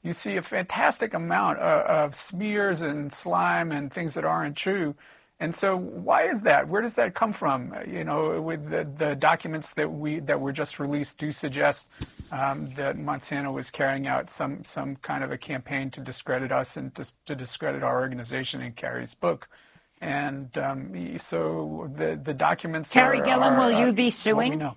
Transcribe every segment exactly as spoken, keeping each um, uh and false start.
you see a fantastic amount of, of smears and slime and things that aren't true. And so why is that? Where does that come from? You know, with the, the documents that we that were just released do suggest um, that Monsanto was carrying out some some kind of a campaign to discredit us and to, to discredit our organization in Carrie's book. And um, so the the documents. Carrie are, Gillam, are, will you uh, be suing? What we know.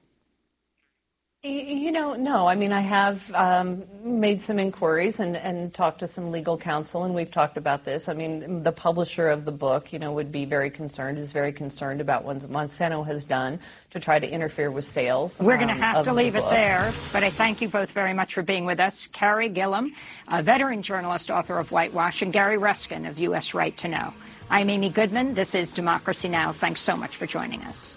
You know, no. I mean, I have um, made some inquiries and, and talked to some legal counsel, and we've talked about this. I mean, the publisher of the book, you know, would be very concerned, is very concerned about what Monsanto has done to try to interfere with sales. We're going to um, have to leave it book. there, but I thank you both very much for being with us. Carrie Gillam, a veteran journalist, author of Whitewash, and Gary Reskin of U S Right to Know. I'm Amy Goodman. This is Democracy Now! Thanks so much for joining us.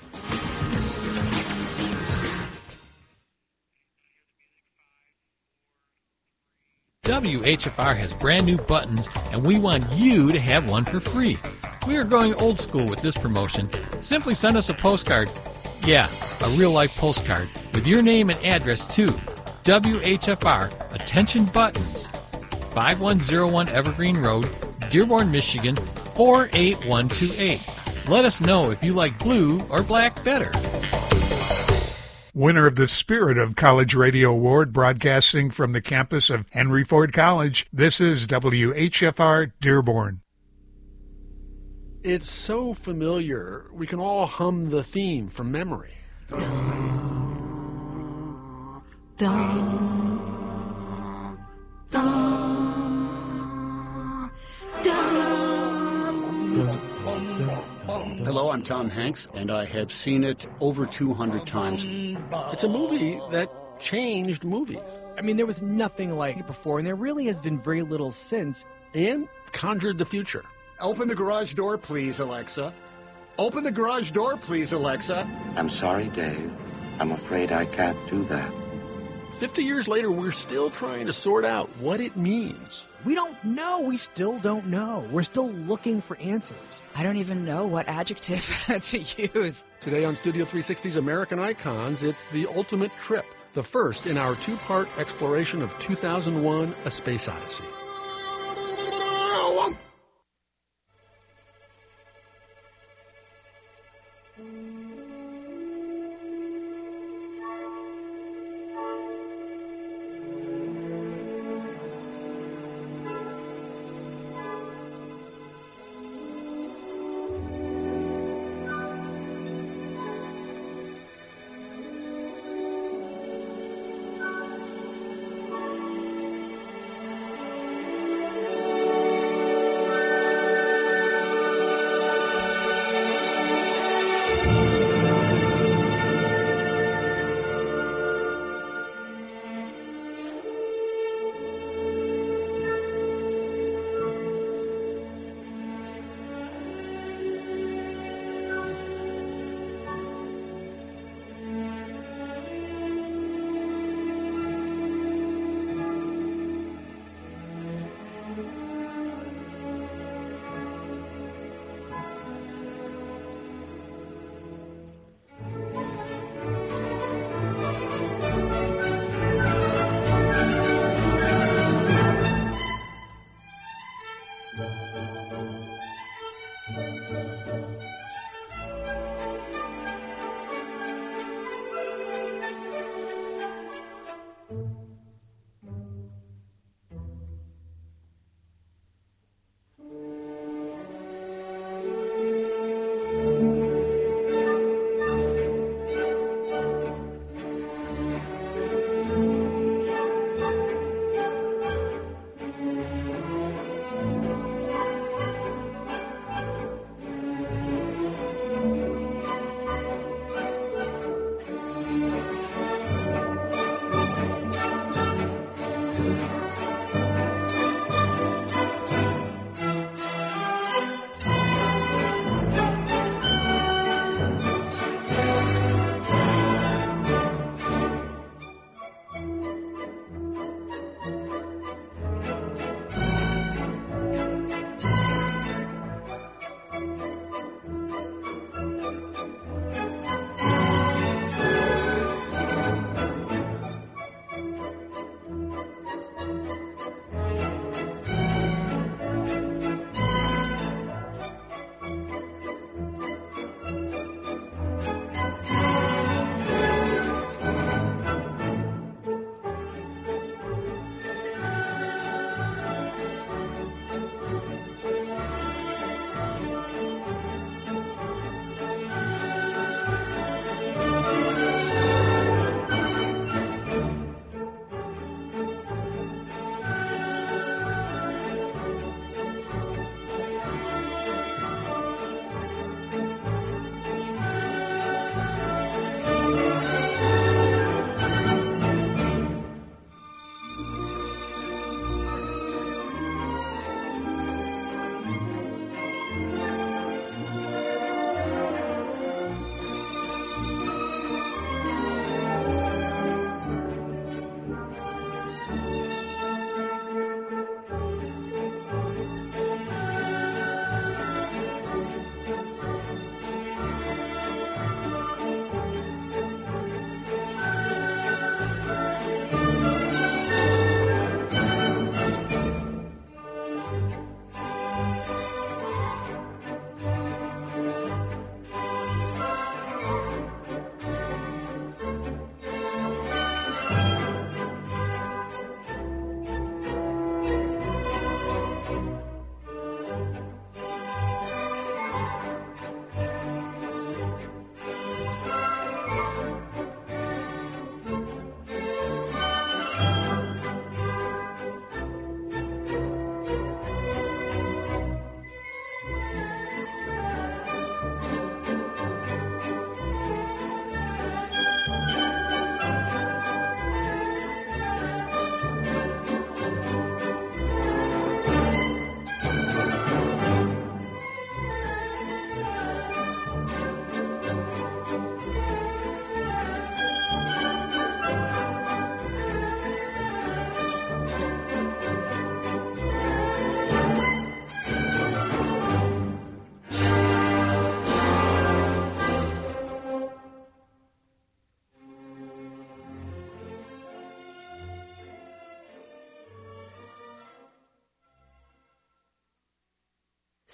W H F R has brand new buttons, and we want you to have one for free. We are going old school with this promotion. Simply send us a postcard. Yeah, a real-life postcard with your name and address to W H F R, Attention Buttons, five one zero one Evergreen Road, Dearborn, Michigan, four eight one two eight. Let us know if you like blue or black better. Winner of the Spirit of College Radio Award, broadcasting from the campus of Henry Ford College, this is W H F R Dearborn. It's so familiar, we can all hum the theme from memory. Dun, dun, dun, dun. Hello, I'm Tom Hanks, and I have seen it over two hundred times. It's a movie that changed movies. I mean, there was nothing like it before, and there really has been very little since. And conjured the future. Open the garage door, please, Alexa. Open the garage door, please, Alexa. I'm sorry, Dave. I'm afraid I can't do that. Fifty years later, we're still trying to sort out what it means. We don't know. We still don't know. We're still looking for answers. I don't even know what adjective to use. Today on Studio three sixty's American Icons, it's The Ultimate Trip, the first in our two-part exploration of two thousand one, A Space Odyssey.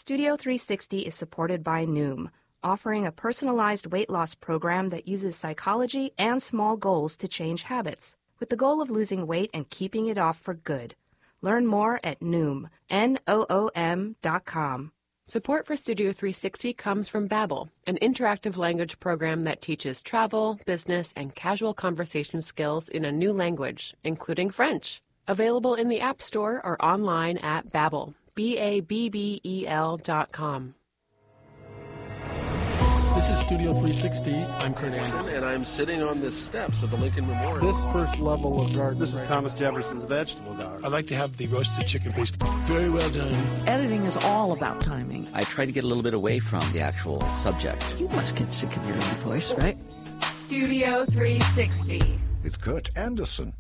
Studio three sixty is supported by Noom, offering a personalized weight loss program that uses psychology and small goals to change habits, with the goal of losing weight and keeping it off for good. Learn more at Noom, N O O M dot com. Support for Studio three sixty comes from Babbel, an interactive language program that teaches travel, business, and casual conversation skills in a new language, including French. Available in the App Store or online at Babbel, B A B B E L dot com. This is Studio three sixty. I'm Kurt Anderson, and I'm sitting on the steps of the Lincoln Memorial. This first level of garden. This is right Thomas here. Jefferson's vegetable garden. I like to have the roasted chicken piece. Very well done. Editing is all about timing. I try to get a little bit away from the actual subject. You must get sick of your own voice, right? Studio three sixty. With Kurt Anderson.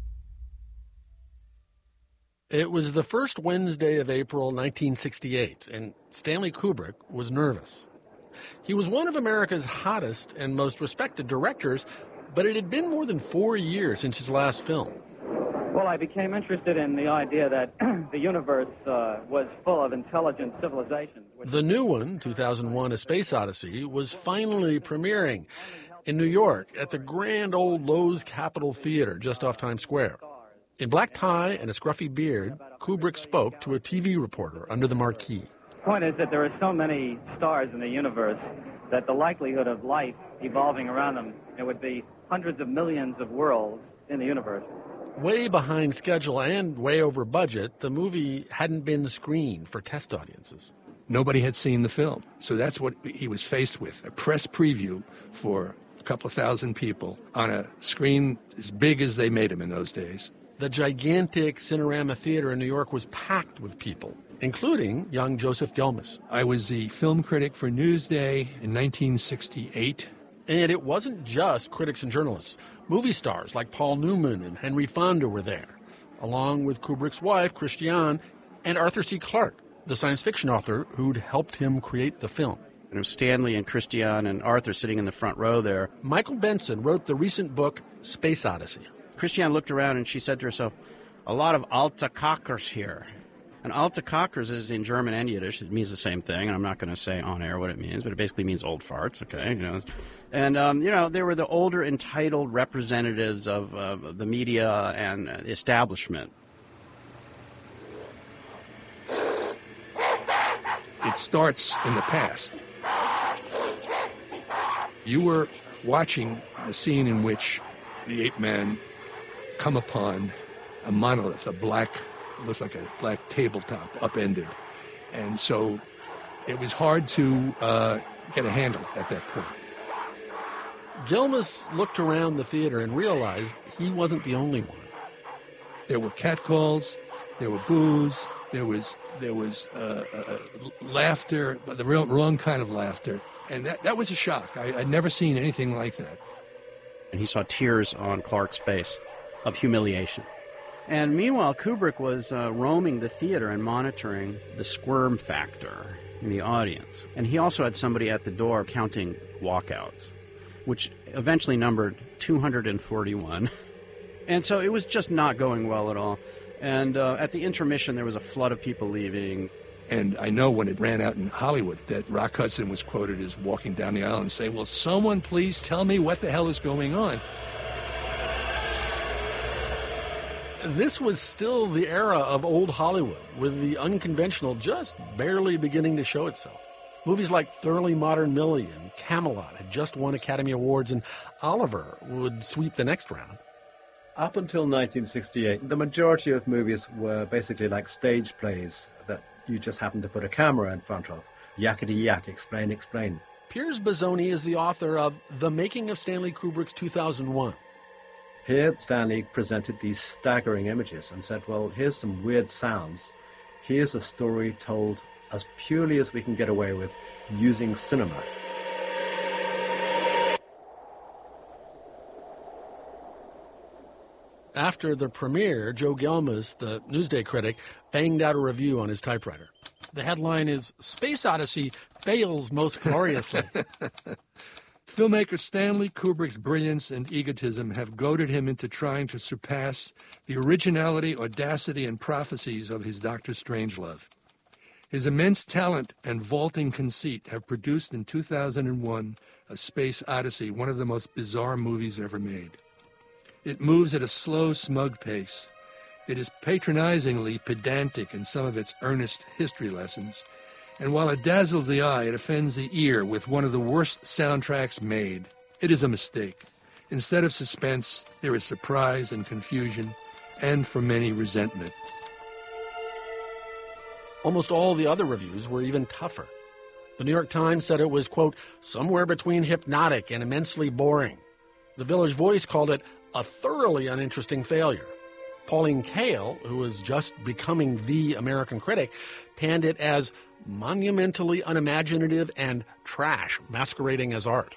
It was the first Wednesday of April, nineteen sixty-eight, and Stanley Kubrick was nervous. He was one of America's hottest and most respected directors, but it had been more than four years since his last film. Well, I became interested in the idea that the universe uh, was full of intelligent civilizations. The new one, two thousand one: A Space Odyssey, was finally premiering in New York at the grand old Loews Capitol Theater just off Times Square. In black tie and a scruffy beard, Kubrick spoke to a T V reporter under the marquee. The point is that there are so many stars in the universe that the likelihood of life evolving around them, it would be hundreds of millions of worlds in the universe. Way behind schedule and way over budget, the movie hadn't been screened for test audiences. Nobody had seen the film, so that's what he was faced with, a press preview for a couple of thousand people on a screen as big as they made them in those days. The gigantic Cinerama Theater in New York was packed with people, including young Joseph Gelmas. I was the film critic for Newsday in nineteen sixty-eight. And it wasn't just critics and journalists. Movie stars like Paul Newman and Henry Fonda were there, along with Kubrick's wife, Christiane, and Arthur C. Clarke, the science fiction author who'd helped him create the film. And it was Stanley and Christiane and Arthur sitting in the front row there. Michael Benson wrote the recent book, Space Odyssey. Christiane looked around and she said to herself, a lot of alte Kakers here. And alte Kakers is in German and Yiddish. It means the same thing, and I'm not going to say on air what it means, but it basically means old farts, okay? You know, and, um, you know, they were the older entitled representatives of uh, the media and uh, the establishment. It starts in the past. You were watching the scene in which the ape men come upon a monolith, a black, looks like a black tabletop, upended. And so it was hard to uh, get a handle at that point. Gelmas looked around the theater and realized he wasn't the only one. There were catcalls, there were boos, there was there was uh, uh, laughter, but the real, wrong kind of laughter. And that, that was a shock. I, I'd never seen anything like that. And he saw tears on Clark's face of humiliation. And meanwhile, Kubrick was uh, roaming the theater and monitoring the squirm factor in the audience. And he also had somebody at the door counting walkouts, which eventually numbered two hundred forty-one. And so it was just not going well at all. And uh, at the intermission, there was a flood of people leaving. And I know when it ran out in Hollywood that Rock Hudson was quoted as walking down the aisle and saying, will someone please tell me what the hell is going on? This was still the era of old Hollywood, with the unconventional just barely beginning to show itself. Movies like Thoroughly Modern Millie and Camelot had just won Academy Awards, and Oliver would sweep the next round. Up until nineteen sixty-eight, the majority of movies were basically like stage plays that you just happened to put a camera in front of. Yakety yak, explain, explain. Piers Bazzoni is the author of The Making of Stanley Kubrick's two thousand one. Here, Stanley presented these staggering images and said, well, here's some weird sounds. Here's a story told as purely as we can get away with using cinema. After the premiere, Joe Gelmas, the Newsday critic, banged out a review on his typewriter. The headline is, Space Odyssey fails most gloriously. Filmmaker Stanley Kubrick's brilliance and egotism have goaded him into trying to surpass the originality, audacity, and prophecies of his Doctor Strangelove. His immense talent and vaulting conceit have produced in two thousand one A Space Odyssey, one of the most bizarre movies ever made. It moves at a slow, smug pace. It is patronizingly pedantic in some of its earnest history lessons, and while it dazzles the eye, it offends the ear with one of the worst soundtracks made. It is a mistake. Instead of suspense, there is surprise and confusion, and for many, resentment. Almost all the other reviews were even tougher. The New York Times said it was, quote, somewhere between hypnotic and immensely boring. The Village Voice called it a thoroughly uninteresting failure. Pauline Kael, who was just becoming the American critic, panned it as monumentally unimaginative and trash masquerading as art.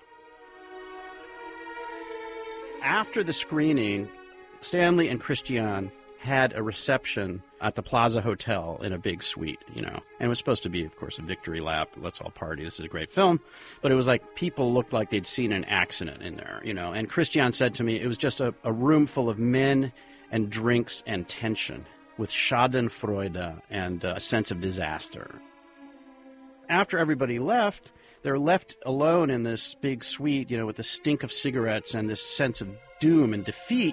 After the screening, Stanley and Christian had a reception at the Plaza Hotel in a big suite, you know. And it was supposed to be, of course, a victory lap. Let's all party. This is a great film. But it was like people looked like they'd seen an accident in there, you know. And Christian said to me, it was just a, a room full of men and drinks and tension with schadenfreude and uh, a sense of disaster. After everybody left, they're left alone in this big suite, you know, with the stink of cigarettes and this sense of doom and defeat.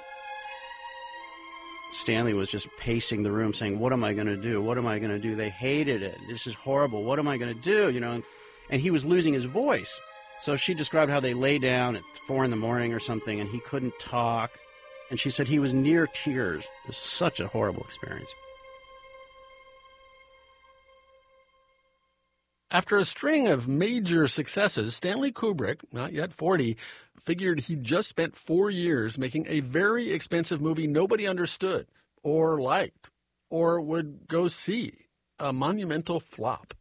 Stanley was just pacing the room saying, what am I going to do? What am I going to do? They hated it. This is horrible. What am I going to do? You know, and, and he was losing his voice. So she described how they lay down at four in the morning or something, and he couldn't talk. And she said he was near tears. It was such a horrible experience. After a string of major successes, Stanley Kubrick, not yet forty, figured he'd just spent four years making a very expensive movie nobody understood or liked or would go see, a monumental flop.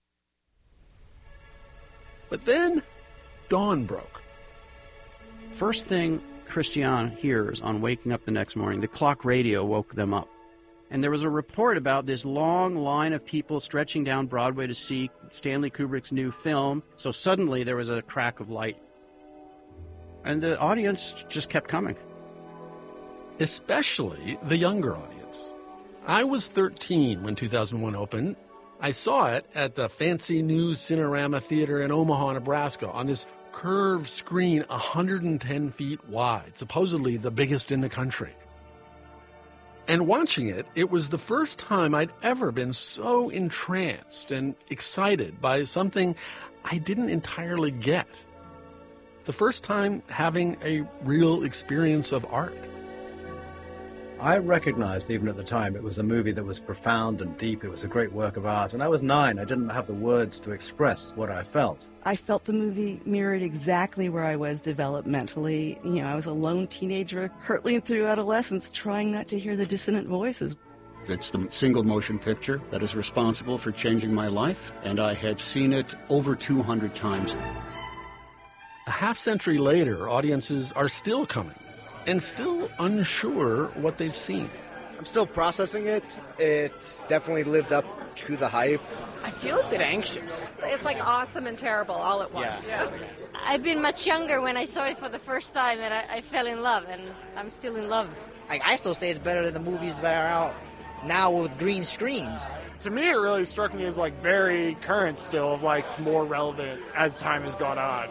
But then dawn broke. First thing Christian hears on waking up the next morning, the clock radio woke them up. And there was a report about this long line of people stretching down Broadway to see Stanley Kubrick's new film. So suddenly there was a crack of light. And the audience just kept coming. Especially the younger audience. I was thirteen when two thousand one opened. I saw it at the fancy new Cinerama Theater in Omaha, Nebraska, on this curved screen one hundred ten feet wide, supposedly the biggest in the country. And watching it, it was the first time I'd ever been so entranced and excited by something I didn't entirely get. The first time having a real experience of art. I recognized even at the time it was a movie that was profound and deep. It was a great work of art. And I was nine. I didn't have the words to express what I felt. I felt the movie mirrored exactly where I was developmentally. You know, I was a lone teenager hurtling through adolescence, trying not to hear the dissonant voices. It's the single motion picture that is responsible for changing my life, and I have seen it over two hundred times. A half century later, audiences are still coming and still unsure what they've seen. I'm still processing it. It definitely lived up to the hype. I feel a bit anxious. It's like awesome and terrible all at once. Yeah. I've been much younger when I saw it for the first time, and I, I fell in love, and I'm still in love. I, I still say it's better than the movies that are out now with green screens. To me, it really struck me as like very current still, of like more relevant as time has gone on.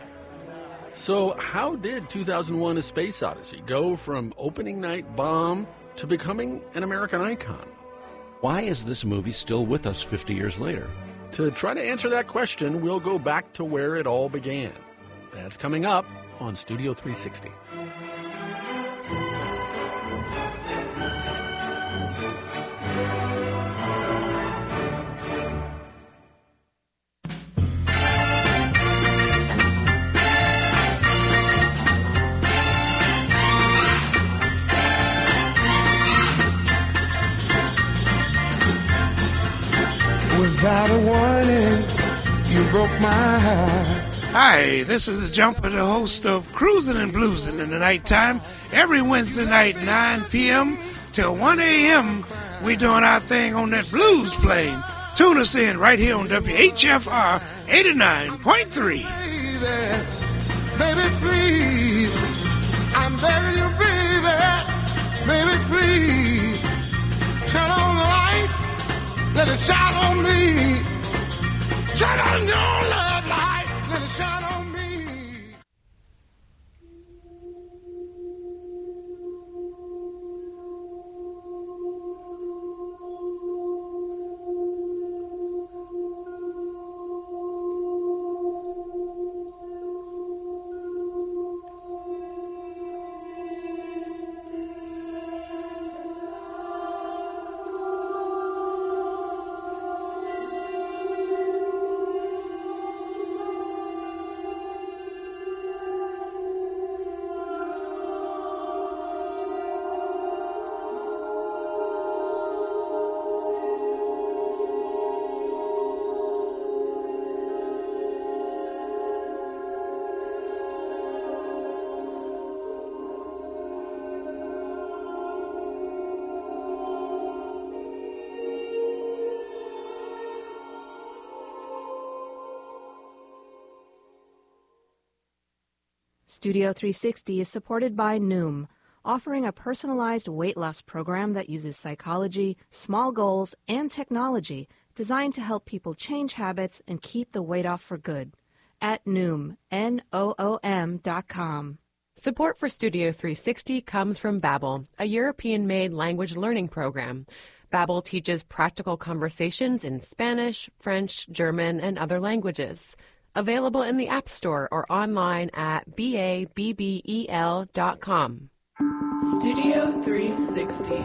So how did two thousand one A Space Odyssey go from opening night bomb to becoming an American icon? Why is this movie still with us fifty years later? To try to answer that question, we'll go back to where it all began. That's coming up on Studio three sixty. Without a warning, you broke my heart. Hi, this is Jumper, the host of Cruising and Bluesing in the Nighttime. Every Wednesday night, nine p.m. till one a.m., we doing our thing on that blues plane. Tune us in right here on W H F R eighty-nine point three. Baby, baby, please, I'm begging you, baby, baby, please, turn on the light. Let it shine on me. Shine on your love light, let it shine on me. Studio three sixty is supported by Noom, offering a personalized weight loss program that uses psychology, small goals, and technology designed to help people change habits and keep the weight off for good. At Noom, N O O M dot com. Support for Studio three sixty comes from Babbel, a European-made language learning program. Babbel teaches practical conversations in Spanish, French, German, and other languages. Available in the App Store or online at B A B B E L dot com. Studio three sixty.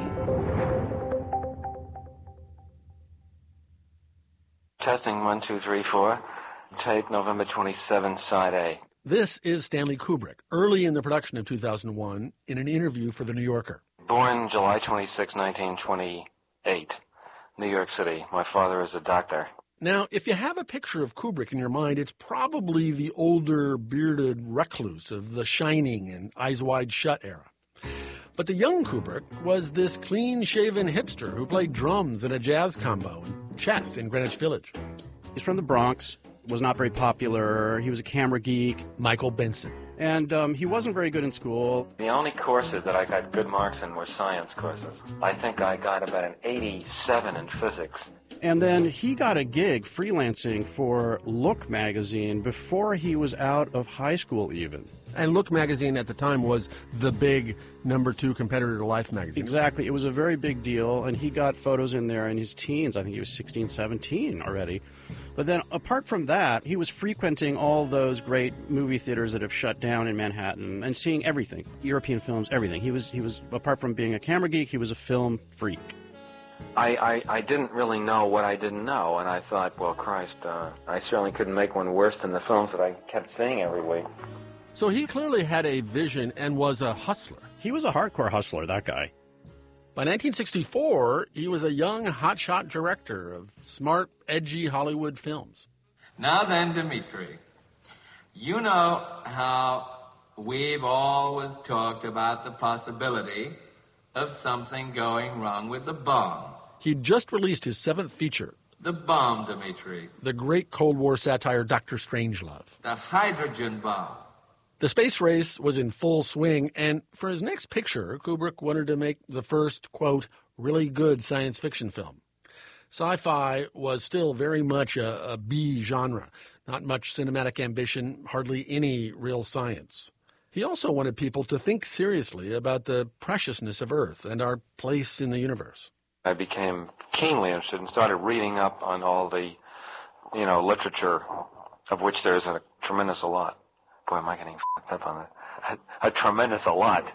Testing one, two, three, four. Tape November twenty-seventh, side A. This is Stanley Kubrick, early in the production of two thousand one, in an interview for The New Yorker. Born July twenty-sixth, nineteen twenty-eight, New York City. My father is a doctor. Now, if you have a picture of Kubrick in your mind, it's probably the older, bearded recluse of The Shining and Eyes Wide Shut era. But the young Kubrick was this clean-shaven hipster who played drums in a jazz combo and chess in Greenwich Village. He's from the Bronx, was not very popular. He was a camera geek. Michael Benson. And um, he wasn't very good in school. The only courses that I got good marks in were science courses. I think I got about an eighty-seven in physics. And then he got a gig freelancing for Look magazine before he was out of high school even. And Look magazine at the time was the big number two competitor to Life magazine. Exactly. It was a very big deal, and he got photos in there in his teens. I think he was sixteen, seventeen already. But then apart from that, he was frequenting all those great movie theaters that have shut down in Manhattan and seeing everything, European films, everything. He was, he was apart from being a camera geek, he was a film freak. I, I, I didn't really know what I didn't know, and I thought, well, Christ, uh, I certainly couldn't make one worse than the films that I kept seeing every week. So he clearly had a vision and was a hustler. He was a hardcore hustler, that guy. By nineteen sixty-four, he was a young, hotshot director of smart, edgy Hollywood films. Now then, Dmitri, you know how we've always talked about the possibility of something going wrong with the bomb. He'd just released his seventh feature. The bomb, Dmitri. The great Cold War satire Doctor Strangelove. The hydrogen bomb. The space race was in full swing, and for his next picture, Kubrick wanted to make the first, quote, really good science fiction film. Sci-fi was still very much a, a B genre, not much cinematic ambition, hardly any real science. He also wanted people to think seriously about the preciousness of Earth and our place in the universe. I became keenly interested and started reading up on all the, you know, literature, of which there's a tremendous a lot. Boy, am I getting f***ed up on that. A, a tremendous a lot.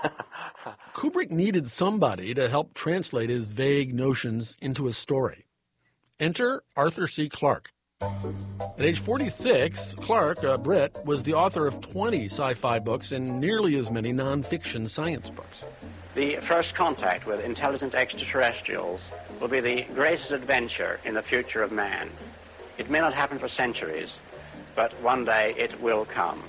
Kubrick needed somebody to help translate his vague notions into a story. Enter Arthur C. Clarke. At age forty-six, Clarke, a Brit, was the author of twenty sci-fi books and nearly as many non-fiction science books. The first contact with intelligent extraterrestrials will be the greatest adventure in the future of man. It may not happen for centuries, but one day it will come.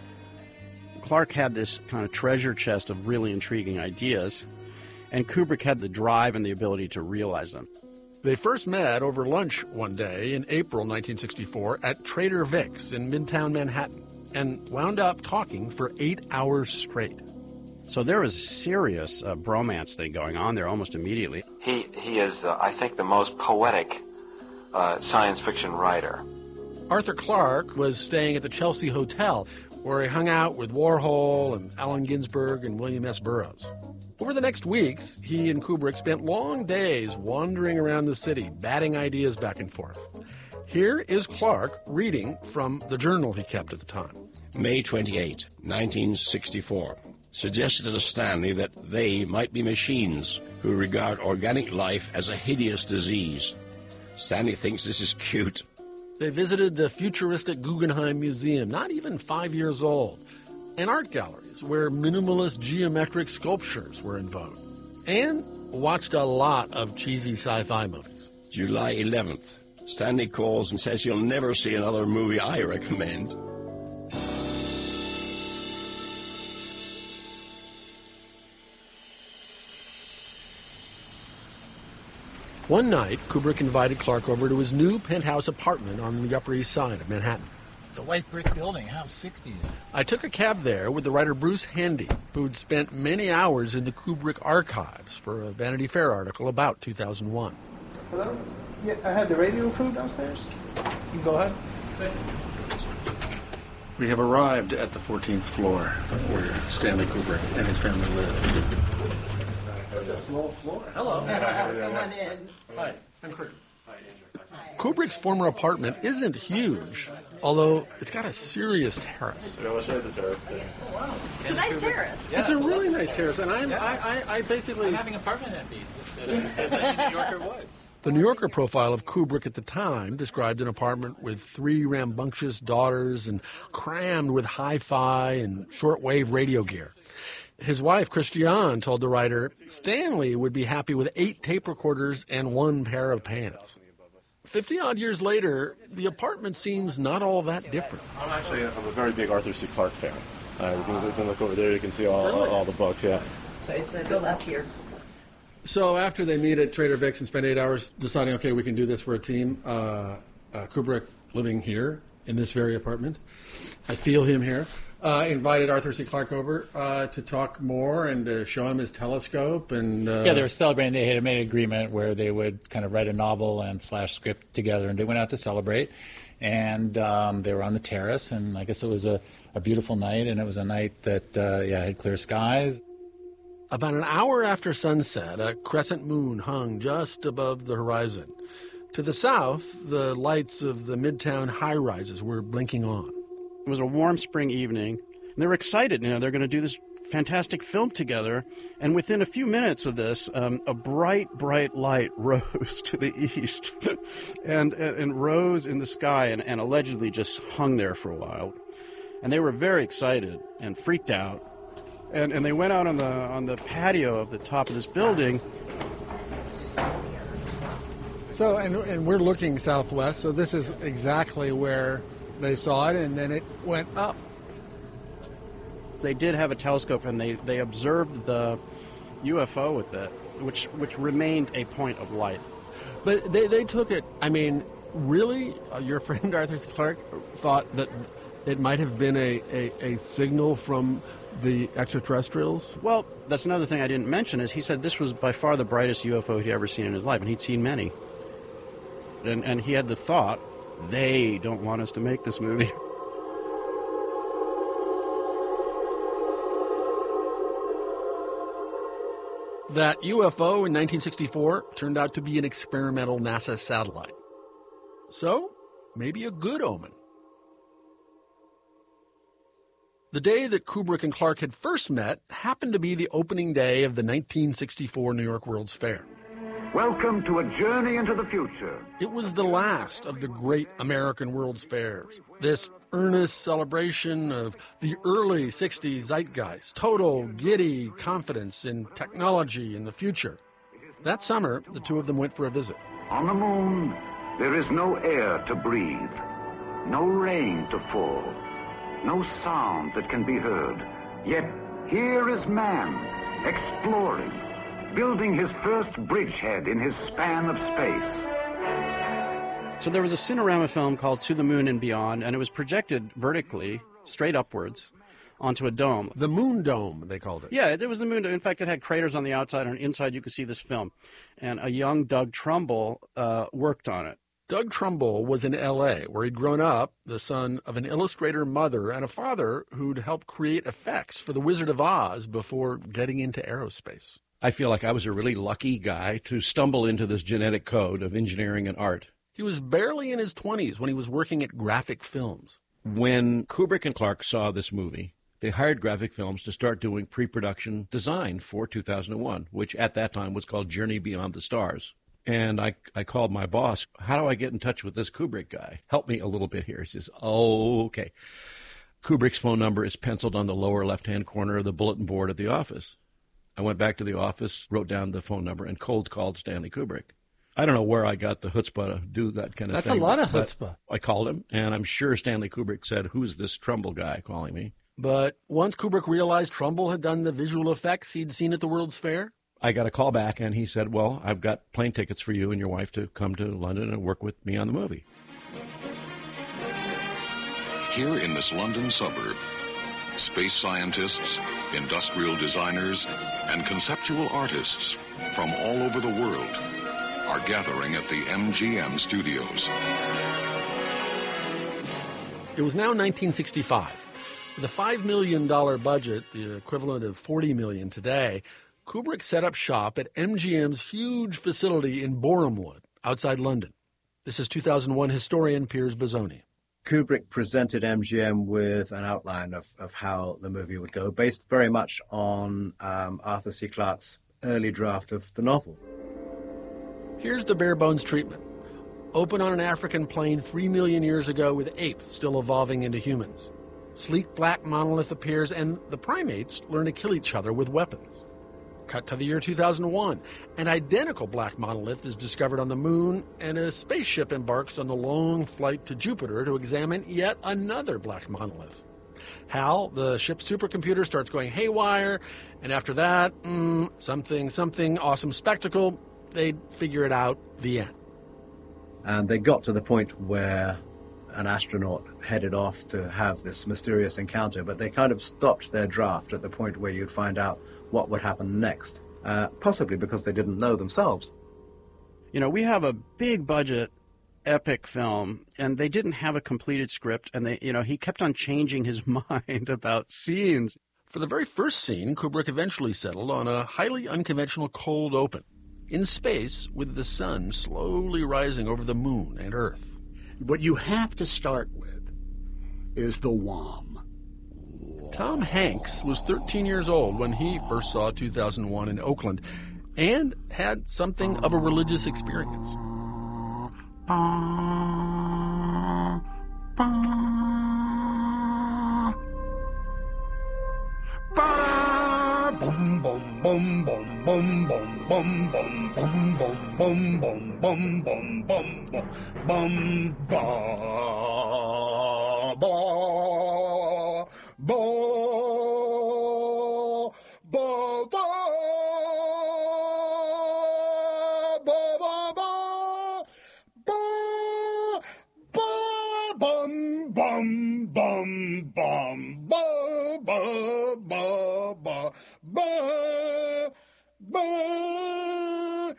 Clarke had this kind of treasure chest of really intriguing ideas, and Kubrick had the drive and the ability to realize them. They first met over lunch one day in April nineteen sixty-four at Trader Vic's in Midtown Manhattan and wound up talking for eight hours straight. So there was a serious uh, bromance thing going on there almost immediately. He, he is, uh, I think, the most poetic uh, science fiction writer Arthur Clarke was staying at the Chelsea Hotel, where he hung out with Warhol and Allen Ginsberg and William S. Burroughs. Over the next weeks, he and Kubrick spent long days wandering around the city, batting ideas back and forth. Here is Clarke reading from the journal he kept at the time. May twenty-eighth, nineteen sixty-four. Suggested to Stanley that they might be machines who regard organic life as a hideous disease. Stanley thinks this is cute. They visited the futuristic Guggenheim Museum, not even five years old, and art galleries where minimalist geometric sculptures were in vogue, and watched a lot of cheesy sci-fi movies. July eleventh. Stanley calls and says he'll never see another movie I recommend. One night, Kubrick invited Clarke over to his new penthouse apartment on the Upper East Side of Manhattan. It's a white brick building, house sixties. I took a cab there with the writer Bruce Handy, who'd spent many hours in the Kubrick archives for a Vanity Fair article about two thousand one. Hello? Yeah, I have the radio crew downstairs. You can go ahead. We have arrived at the fourteenth floor, where Stanley Kubrick and his family live. A small floor. Hello. Come on in. Hi, I'm Kurt. Kubrick's former apartment isn't huge, although it's got a serious terrace. Yeah, I'll show you the terrace. Yeah. Oh, wow. It's a nice terrace. Yeah. It's a really nice terrace, and I'm, Yeah. I, I, I basically... I'm having apartment envy, just uh, because I think New Yorker would. The New Yorker profile of Kubrick at the time described an apartment with three rambunctious daughters and crammed with hi-fi and shortwave radio gear. His wife, Christiane, told the writer Stanley would be happy with eight tape recorders and one pair of pants. Fifty-odd years later, the apartment seems not all that different. I'm actually I'm a very big Arthur C. Clarke fan. Uh, you, can, you can look over there, you can see all, Really? all, all the books, yeah. So it's going to go left here. So after they meet at Trader Vic's and spend eight hours deciding, okay, we can do this, we're a team, uh, uh, Kubrick, living here in this very apartment, I feel him here, uh, invited Arthur C. Clarke over uh, to talk more and to show him his telescope. and uh, Yeah, they were celebrating. They had made an agreement where they would kind of write a novel and slash script together, and they went out to celebrate. And um, they were on the terrace, and I guess it was a, a beautiful night, and it was a night that, uh, yeah, had clear skies. About an hour after sunset, a crescent moon hung just above the horizon. To the south, the lights of the Midtown high-rises were blinking on. It was a warm spring evening, and they were excited. You know, they're going to do this fantastic film together. And within a few minutes of this, um, a bright, bright light rose to the east and, and, and rose in the sky and, and allegedly just hung there for a while. And they were very excited and freaked out. And, and they went out on the on the patio of the top of this building. So, and, and we're looking southwest, so this is exactly where they saw it, and then it went up. They did have a telescope, and they, they observed the U F O with it, which which remained a point of light. But they, they took it, I mean, really, uh, your friend Arthur C. Clarke thought that it might have been a, a, a signal from the extraterrestrials? Well, that's another thing I didn't mention, is he said this was by far the brightest U F O he'd ever seen in his life, and he'd seen many. And, and he had the thought, they don't want us to make this movie. That U F O in nineteen sixty-four turned out to be an experimental NASA satellite. So, maybe a good omen. The day that Kubrick and Clarke had first met happened to be the opening day of the nineteen sixty-four New York World's Fair. Welcome to a journey into the future. It was the last of the great American World's Fairs. This earnest celebration of the early sixties zeitgeist, total giddy confidence in technology and the future. That summer, the two of them went for a visit. On the moon, there is no air to breathe, no rain to fall, no sound that can be heard. Yet here is man, exploring, building his first bridgehead in his span of space. So there was a Cinerama film called To the Moon and Beyond, and it was projected vertically, straight upwards, onto a dome. The Moon Dome, they called it. Yeah, it was the Moon Dome. In fact, it had craters on the outside, and inside you could see this film. And a young Doug Trumbull uh, worked on it. Doug Trumbull was in L A, where he'd grown up, the son of an illustrator mother and a father who'd helped create effects for The Wizard of Oz before getting into aerospace. I feel like I was a really lucky guy to stumble into this genetic code of engineering and art. He was barely in his twenties when he was working at Graphic Films. When Kubrick and Clark saw this movie, they hired Graphic Films to start doing pre-production design for two thousand one, which at that time was called Journey Beyond the Stars. And I, I called my boss, how do I get in touch with this Kubrick guy? Help me a little bit here. He says, oh, okay. Kubrick's phone number is penciled on the lower left-hand corner of the bulletin board at the office. I went back to the office, wrote down the phone number, and cold called Stanley Kubrick. I don't know where I got the chutzpah to do that kind of That's thing. That's a lot of chutzpah. I called him, and I'm sure Stanley Kubrick said, who's this Trumbull guy calling me? But once Kubrick realized Trumbull had done the visual effects he'd seen at the World's Fair, I got a call back, and he said, well, I've got plane tickets for you and your wife to come to London and work with me on the movie. Here in this London suburb, space scientists, industrial designers, and conceptual artists from all over the world are gathering at the M G M studios. It was now nineteen sixty-five. With a five million dollars budget, the equivalent of forty million dollars today, Kubrick set up shop at M G M's huge facility in Borehamwood, outside London. This is two thousand one historian Piers Bozzoni. Kubrick presented M G M with an outline of, of how the movie would go, based very much on um, Arthur C. Clarke's early draft of the novel. Here's the bare-bones treatment. Open on an African plain three million years ago with apes still evolving into humans. Sleek black monolith appears, and the primates learn to kill each other with weapons. Cut to the year two thousand one. An identical black monolith is discovered on the moon, and a spaceship embarks on the long flight to Jupiter to examine yet another black monolith. Hal, the ship's supercomputer, starts going haywire, and after that, mm, something, something, awesome spectacle. They'd figure it out, the end. And they got to the point where an astronaut headed off to have this mysterious encounter, but they kind of stopped their draft at the point where you'd find out what would happen next, uh, possibly because they didn't know themselves. You know, we have a big budget epic film, and they didn't have a completed script, and they, you know, he kept on changing his mind about scenes. For the very first scene, Kubrick eventually settled on a highly unconventional cold open in space with the sun slowly rising over the moon and Earth. What you have to start with is the W O M. Tom Hanks was thirteen years old when he first saw two thousand one in Oakland and had something of a religious experience. Bum bum bum bum bum bum bum bum bum bum bum bum bum bum bum bum bum ba ba ba ba bum bum bum bum ba ba ba ba ba ba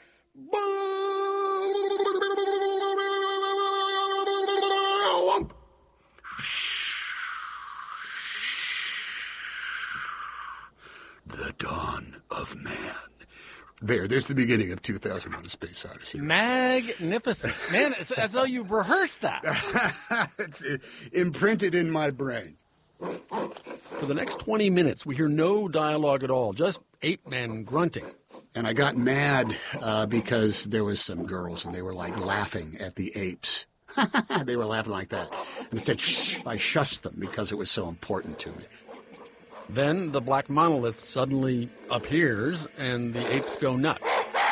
The dawn of man. There, there's the beginning of two thousand one: A Space Odyssey. Magnificent. Man, it's as though you've rehearsed that. It's imprinted in my brain. For the next twenty minutes, we hear no dialogue at all, just ape men grunting. And I got mad uh, because there was some girls, and they were, like, laughing at the apes. They were laughing like that. And it said, shh, I shushed them because it was so important to me. Then the black monolith suddenly appears, and the apes go nuts.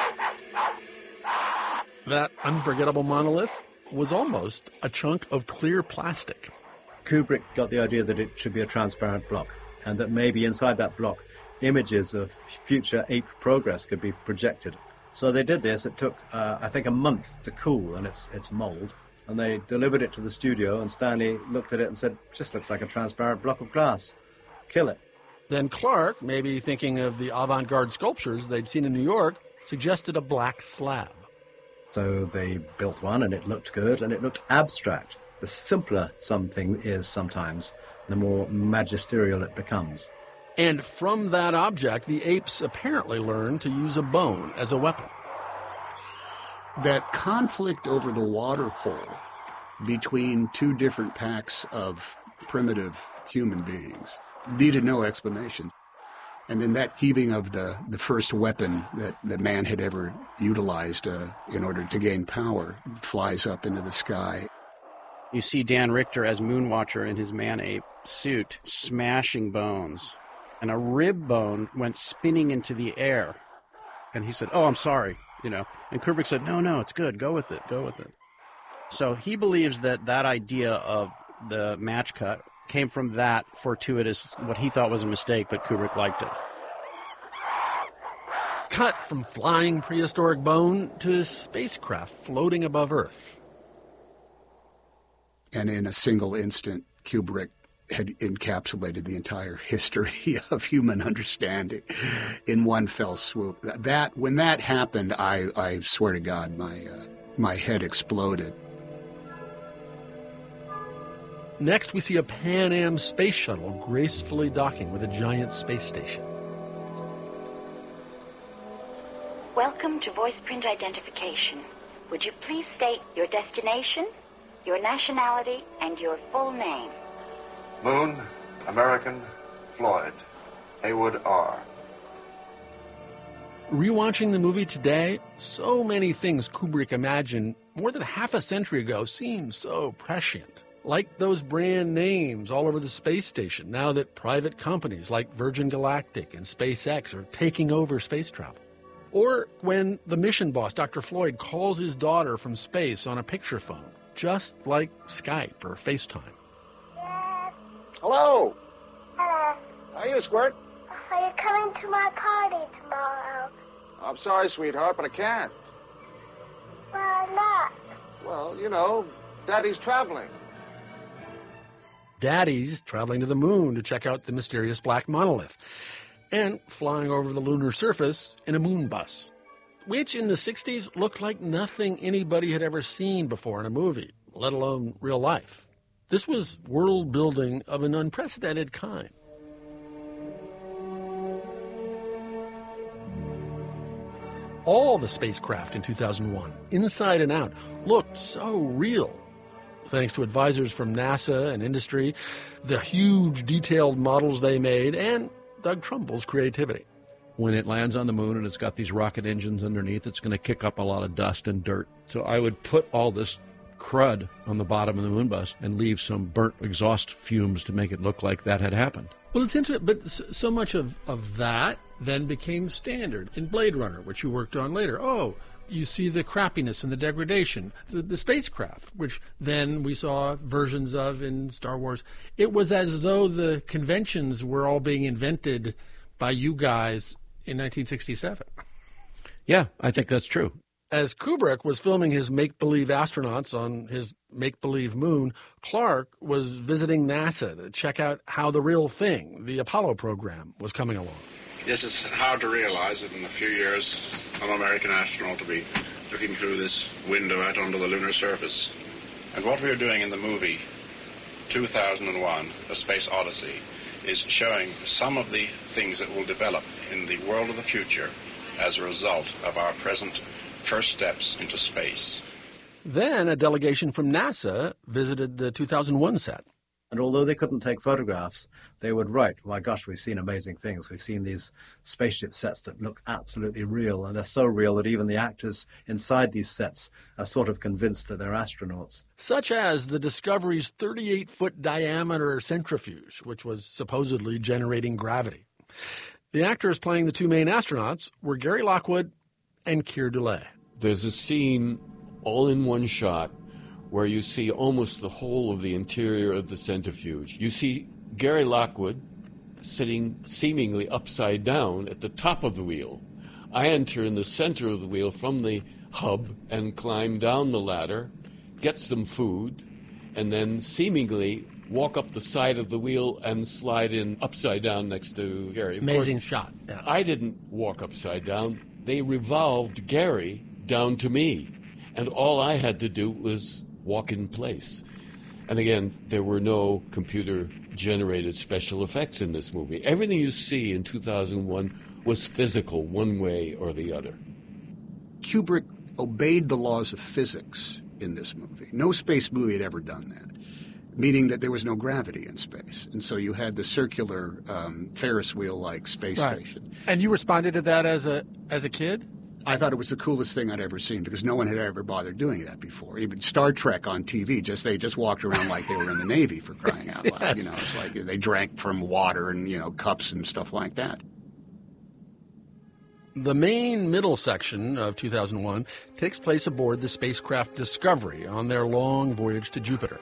That unforgettable monolith was almost a chunk of clear plastic. Kubrick got the idea that it should be a transparent block, and that maybe inside that block, images of future ape progress could be projected. So they did this. It took, uh, I think, a month to cool and its its mold. And they delivered it to the studio, and Stanley looked at it and said, just looks like a transparent block of glass. Kill it. Then Clark, maybe thinking of the avant-garde sculptures they'd seen in New York, suggested a black slab. So they built one, and it looked good, and it looked abstract. The simpler something is sometimes, the more magisterial it becomes. And from that object, the apes apparently learned to use a bone as a weapon. That conflict over the water hole between two different packs of primitive human beings needed no explanation. And then that heaving of the, the first weapon that, that man had ever utilized uh, in order to gain power flies up into the sky. You see Dan Richter as Moonwatcher in his man-ape suit smashing bones. And a rib bone went spinning into the air. And he said, oh, I'm sorry, you know. And Kubrick said, no, no, it's good. Go with it. Go with it. So he believes that that idea of the match cut came from that fortuitous, what he thought was a mistake, but Kubrick liked it. Cut from flying prehistoric bone to spacecraft floating above Earth. And in a single instant, Kubrick had encapsulated the entire history of human understanding in one fell swoop. That when that happened, I, I swear to God, my uh, my head exploded. Next, we see a Pan Am space shuttle gracefully docking with a giant space station. Welcome to voice print identification. Would you please state your destination, your nationality, and your full name? Moon, American, Floyd, Haywood R. Rewatching the movie today, so many things Kubrick imagined more than half a century ago seem so prescient. Like those brand names all over the space station, now that private companies like Virgin Galactic and SpaceX are taking over space travel. Or when the mission boss, Doctor Floyd, calls his daughter from space on a picture phone, just like Skype or FaceTime. Hello. Hello. Are you, Squirt? Are you coming to my party tomorrow? I'm sorry, sweetheart, but I can't. Why not? Well, you know, Daddy's traveling. Daddy's traveling to the moon to check out the mysterious black monolith and flying over the lunar surface in a moon bus, which in the sixties looked like nothing anybody had ever seen before in a movie, let alone real life. This was world building of an unprecedented kind. All the spacecraft in two thousand one, inside and out, looked so real. Thanks to advisors from NASA and industry, the huge detailed models they made, and Doug Trumbull's creativity. When it lands on the moon and it's got these rocket engines underneath, it's going to kick up a lot of dust and dirt. So I would put all this crud on the bottom of the moon bus and leave some burnt exhaust fumes to make it look like that had happened. Well, it's interesting, but so much of, of that then became standard in Blade Runner, which you worked on later. Oh, you see the crappiness and the degradation, the, the spacecraft, which then we saw versions of in Star Wars. It was as though the conventions were all being invented by you guys in nineteen sixty-seven. Yeah, I think that's true. As Kubrick was filming his make-believe astronauts on his make-believe moon, Clark was visiting NASA to check out how the real thing, the Apollo program, was coming along. This is hard to realize that in a few years some American astronaut will be looking through this window out onto the lunar surface. And what we are doing in the movie two thousand one, A Space Odyssey, is showing some of the things that will develop in the world of the future as a result of our present first steps into space. Then a delegation from NASA visited the two thousand one set. And although they couldn't take photographs, they would write, my gosh, we've seen amazing things. We've seen these spaceship sets that look absolutely real, and they're so real that even the actors inside these sets are sort of convinced that they're astronauts. Such as the Discovery's thirty-eight foot diameter centrifuge, which was supposedly generating gravity. The actors playing the two main astronauts were Gary Lockwood and Keir Dullea. There's a scene all in one shot where you see almost the whole of the interior of the centrifuge. You see Gary Lockwood sitting seemingly upside down at the top of the wheel. I enter in the center of the wheel from the hub and climb down the ladder, get some food, and then seemingly walk up the side of the wheel and slide in upside down next to Gary. Of Amazing course, shot. Yeah. I didn't walk upside down. They revolved Gary down to me. and all I had to do was walk in place. And again, there were no computer-generated special effects in this movie. Everything you see in two thousand one was physical, one way or the other. Kubrick obeyed the laws of physics in this movie. No space movie had ever done that, meaning that there was no gravity in space. And so you had the circular um, Ferris wheel-like space Right. station. And you responded to that as a as a kid? I thought it was the coolest thing I'd ever seen because no one had ever bothered doing that before. Even Star Trek on T V, just they just walked around like they were in the Navy, for crying out loud. Yes. You know, it's like they drank from water and, you know, cups and stuff like that. The main middle section of two thousand one takes place aboard the spacecraft Discovery on their long voyage to Jupiter.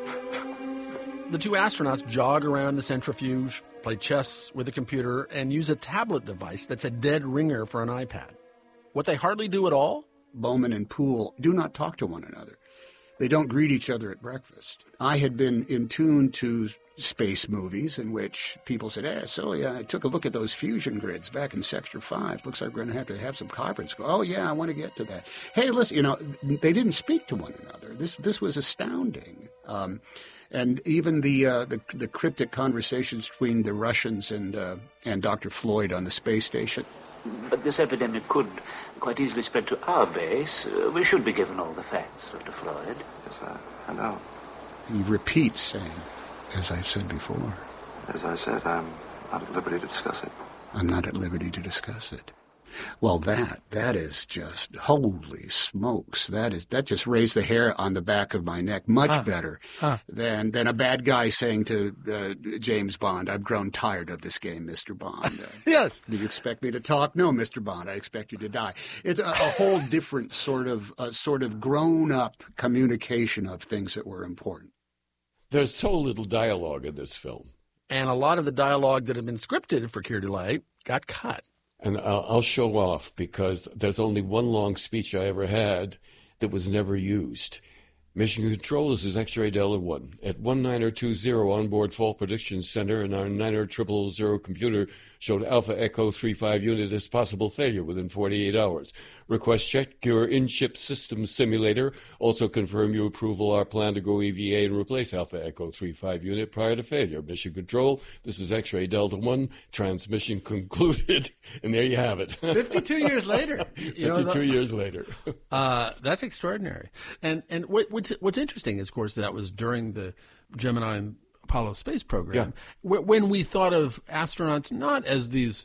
The two astronauts jog around the centrifuge, play chess with a computer, and use a tablet device that's a dead ringer for an iPad. What they hardly do at all? Bowman and Poole do not talk to one another. They don't greet each other at breakfast. I had been in tune to space movies in which people said, eh, so yeah, I took a look at those fusion grids back in Sector five. Looks like we're going to have to have some conference. Oh, yeah, I want to get to that. Hey, listen, you know, they didn't speak to one another. This this was astounding. Um, and even the, uh, the the cryptic conversations between the Russians and uh, and Doctor Floyd on the space station. But this epidemic could quite easily spread to our base. Uh, we should be given all the facts, Doctor Floyd. Yes, I, I know. He repeats saying, as I've said before. As I said, I'm not at liberty to discuss it. I'm not at liberty to discuss it. Well, that, that is just, holy smokes, that is, that just raised the hair on the back of my neck much Huh. better Huh. than, than a bad guy saying to uh, James Bond, I've grown tired of this game, Mister Bond. Uh, yes. Do you expect me to talk? No, Mister Bond, I expect you to die. It's a, a whole different sort of, uh, sort of grown-up communication of things that were important. There's so little dialogue in this film. And a lot of the dialogue that had been scripted for Keir Dullea got cut. And I'll, I'll show off because there's only one long speech I ever had that was never used. Mission Control, this is X-Ray Delta one. At one nine zero two zero onboard fault prediction center, and our nine zero zero zero computer showed Alpha Echo three five unit as possible failure within forty-eight hours. Request check your in-ship system simulator. Also confirm you approval our plan to go E V A and replace Alpha Echo three five unit prior to failure. Mission Control, this is X-Ray Delta one. Transmission concluded. And there you have it. fifty-two years later. fifty-two You know, the- years later. Uh, that's extraordinary. And and what, what's what's interesting is, of course, that was during the Gemini and Apollo space program, wh- when we thought of astronauts not as these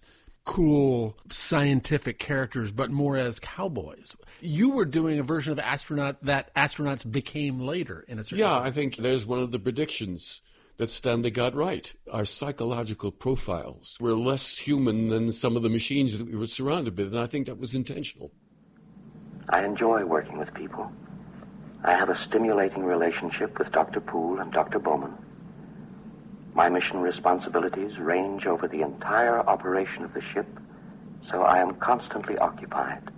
cool scientific characters, but more as cowboys. You were doing a version of astronaut that astronauts became later in a certain Yeah, sense. I think there's one of the predictions that Stanley got right. Our psychological profiles were less human than some of the machines that we were surrounded with, and I think that was intentional. I enjoy working with people. I have a stimulating relationship with Doctor Poole and Doctor Bowman. My mission responsibilities range over the entire operation of the ship, so I am constantly occupied.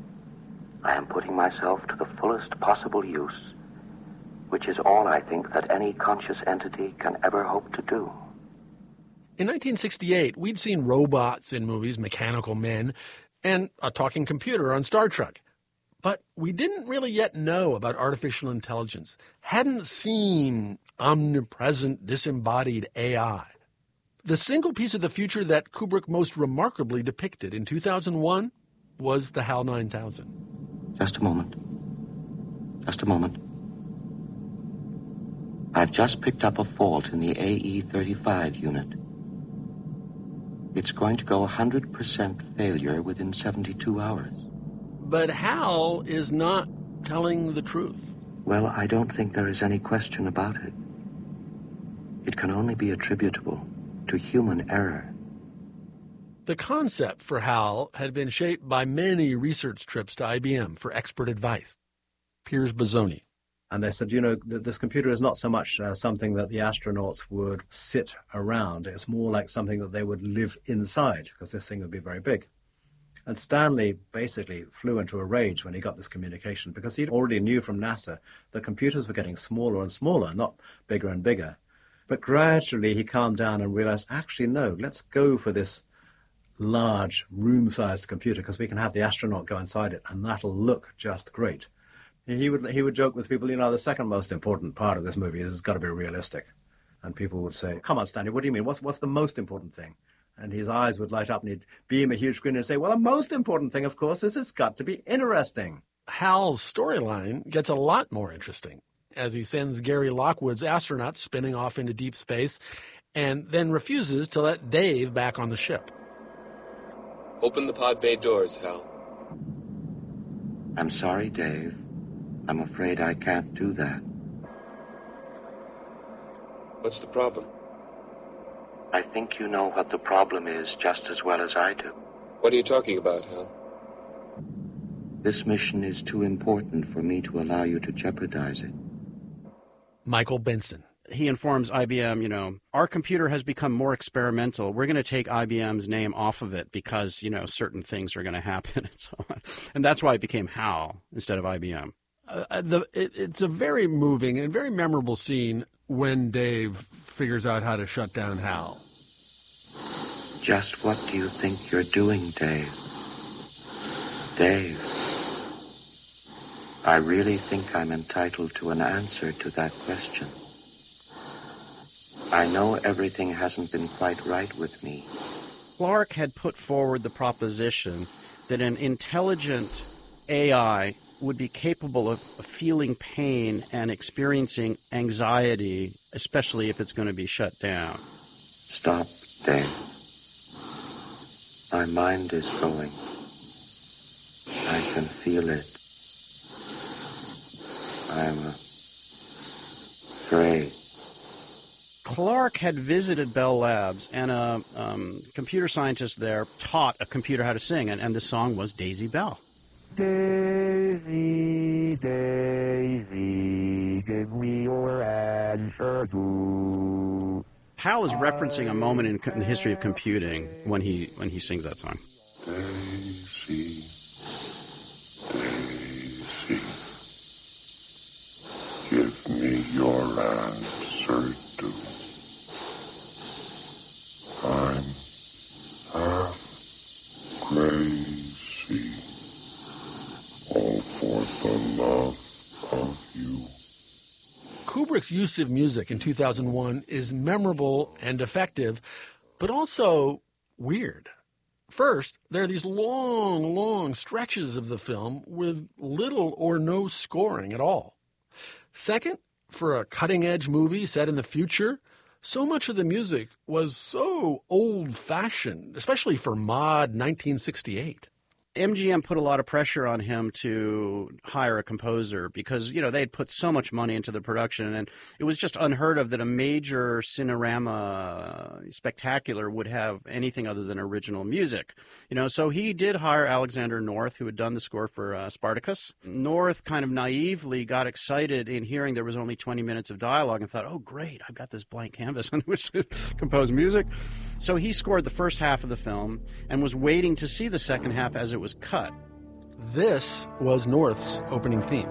I am putting myself to the fullest possible use, which is all I think that any conscious entity can ever hope to do. In nineteen sixty-eight, we'd seen robots in movies, mechanical men, and a talking computer on Star Trek. But we didn't really yet know about artificial intelligence, hadn't seen omnipresent, disembodied A I. The single piece of the future that Kubrick most remarkably depicted in two thousand one was the HAL nine thousand. Just a moment. Just a moment. I've just picked up a fault in the A E thirty-five unit. It's going to go one hundred percent failure within seventy-two hours. But HAL is not telling the truth. Well, I don't think there is any question about it. It can only be attributable to human error. The concept for HAL had been shaped by many research trips to I B M for expert advice. Piers Bozzoni. And they said, you know, th- this computer is not so much uh, something that the astronauts would sit around. It's more like something that they would live inside, because this thing would be very big. And Stanley basically flew into a rage when he got this communication, because he already knew from NASA that computers were getting smaller and smaller, not bigger and bigger. But gradually he calmed down and realized, actually, no, let's go for this large room-sized computer, because we can have the astronaut go inside it, and that'll look just great. He would he would joke with people, you know, the second most important part of this movie is it's got to be realistic. And people would say, come on, Stanley, what do you mean? What's what's the most important thing? And his eyes would light up and he'd beam a huge grin and say, well, the most important thing, of course, is it's got to be interesting. Hal's storyline gets a lot more interesting as he sends Gary Lockwood's astronaut spinning off into deep space and then refuses to let Dave back on the ship. Open the pod bay doors, Hal. I'm sorry, Dave. I'm afraid I can't do that. What's the problem? I think you know what the problem is just as well as I do. What are you talking about, Hal? This mission is too important for me to allow you to jeopardize it. Michael Benson. He informs I B M, you know, our computer has become more experimental. We're going to take I B M's name off of it because, you know, certain things are going to happen and so on. And that's why it became HAL instead of I B M. Uh, the, it, it's a very moving and very memorable scene when Dave figures out how to shut down HAL. Just what do you think you're doing, Dave? Dave, I really think I'm entitled to an answer to that question. I know everything hasn't been quite right with me. Clark had put forward the proposition that an intelligent A I would be capable of feeling pain and experiencing anxiety, especially if it's going to be shut down. Stop, Dave. My mind is going. I can feel it. I'm afraid. Clark had visited Bell Labs, and a um, computer scientist there taught a computer how to sing, and, and the song was Daisy Bell. Daisy, Daisy, give me your answer too. Hal is referencing a moment in, in the history of computing when he when he sings that song. Daisy, Daisy, give me your answer too. I'm half crazy, all for the love of you. Kubrick's use of music in two thousand one is memorable and effective, but also weird. First, there are these long, long stretches of the film with little or no scoring at all. Second, for a cutting-edge movie set in the future, so much of the music was so old-fashioned, especially for mod nineteen sixty-eight. M G M put a lot of pressure on him to hire a composer because, you know, they had put so much money into the production, and it was just unheard of that a major Cinerama spectacular would have anything other than original music. You know, so he did hire Alexander North, who had done the score for uh, Spartacus. North kind of naively got excited in hearing there was only twenty minutes of dialogue and thought, oh, great, I've got this blank canvas on which to compose music. So he scored the first half of the film and was waiting to see the second half as it was cut. This was North's opening theme.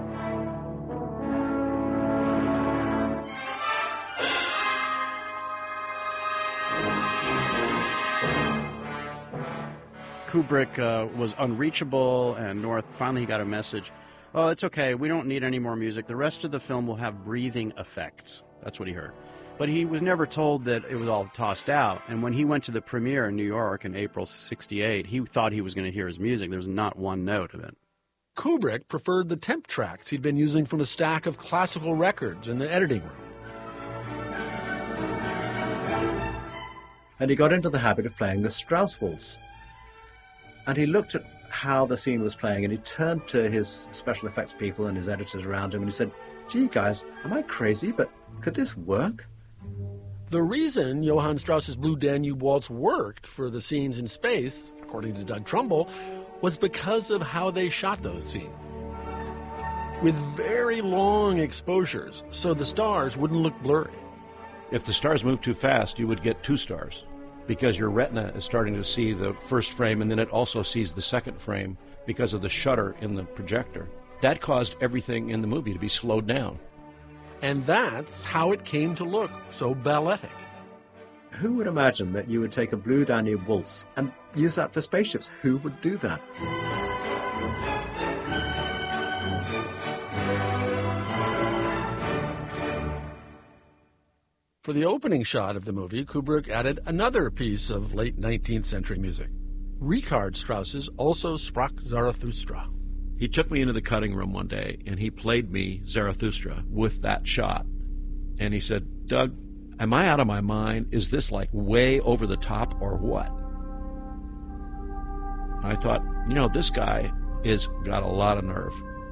Kubrick uh, was unreachable, and North finally got a message. Oh, it's okay. We don't need any more music. The rest of the film will have breathing effects. That's what he heard. But he was never told that it was all tossed out. And when he went to the premiere in New York in April sixty-eight, he thought he was going to hear his music. There was not one note of it. Kubrick preferred the temp tracks he'd been using from a stack of classical records in the editing room. And he got into the habit of playing the Strauss Waltz. And he looked at how the scene was playing, and he turned to his special effects people and his editors around him, and he said, gee, guys, am I crazy, but could this work? The reason Johann Strauss's Blue Danube Waltz worked for the scenes in space, according to Doug Trumbull, was because of how they shot those scenes. With very long exposures, so the stars wouldn't look blurry. If the stars moved too fast, you would get two stars, because your retina is starting to see the first frame, and then it also sees the second frame because of the shutter in the projector. That caused everything in the movie to be slowed down. And that's how it came to look so balletic. Who would imagine that you would take a Blue Danube Waltz and use that for spaceships? Who would do that? For the opening shot of the movie, Kubrick added another piece of late nineteenth century music. Richard Strauss's Also Sprach Zarathustra. He took me into the cutting room one day, and he played me Zarathustra with that shot. And he said, Doug, am I out of my mind? Is this like way over the top or what? I thought, you know, this guy is got a lot of nerve.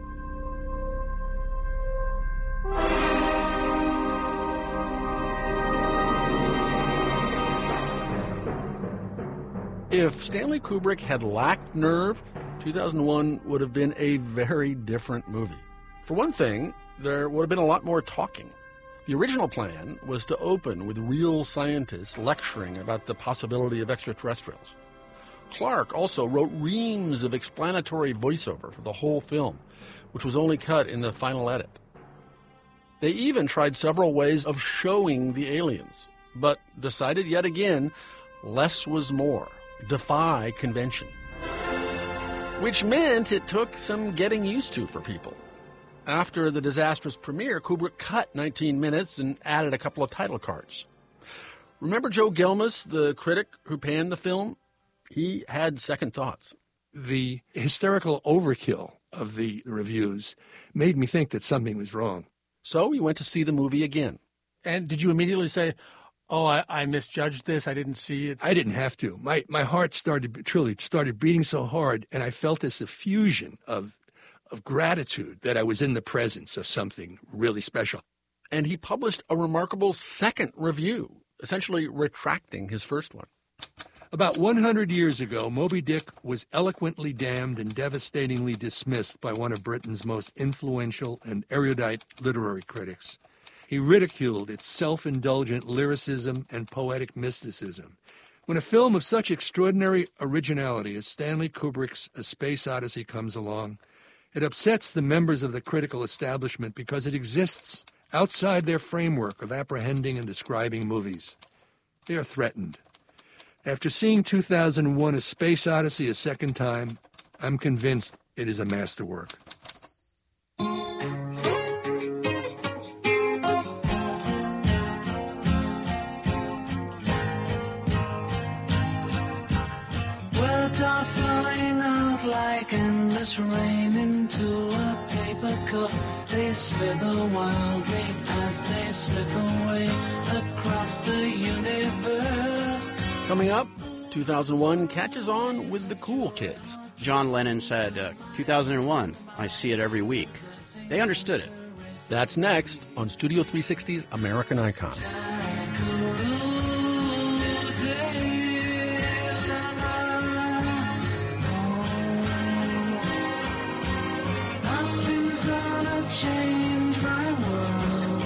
If Stanley Kubrick had lacked nerve, two thousand one would have been a very different movie. For one thing, there would have been a lot more talking. The original plan was to open with real scientists lecturing about the possibility of extraterrestrials. Clark also wrote reams of explanatory voiceover for the whole film, which was only cut in the final edit. They even tried several ways of showing the aliens, but decided yet again less was more. Defy convention. Which meant it took some getting used to for people. After the disastrous premiere, Kubrick cut nineteen minutes and added a couple of title cards. Remember Joe Gelmas, the critic who panned the film? He had second thoughts. The hysterical overkill of the reviews made me think that something was wrong. So he went to see the movie again. And did you immediately say, oh, I, I misjudged this, I didn't see it? I didn't have to. My my heart started, truly started beating so hard, and I felt this effusion of of gratitude that I was in the presence of something really special. And he published a remarkable second review, essentially retracting his first one. About one hundred years ago, Moby Dick was eloquently damned and devastatingly dismissed by one of Britain's most influential and erudite literary critics. He ridiculed its self-indulgent lyricism and poetic mysticism. When a film of such extraordinary originality as Stanley Kubrick's A Space Odyssey comes along, it upsets the members of the critical establishment because it exists outside their framework of apprehending and describing movies. They are threatened. After seeing two thousand one A Space Odyssey a second time, I'm convinced it is a masterwork. Words are flowing out like endless rain into a paper cup. They slither wildly as they slip away across the universe. Coming up, two thousand one catches on with the cool kids. John Lennon said, uh, two thousand one, I see it every week. They understood it. That's next on Studio three sixty's American Icon. Nothing's gonna change my world.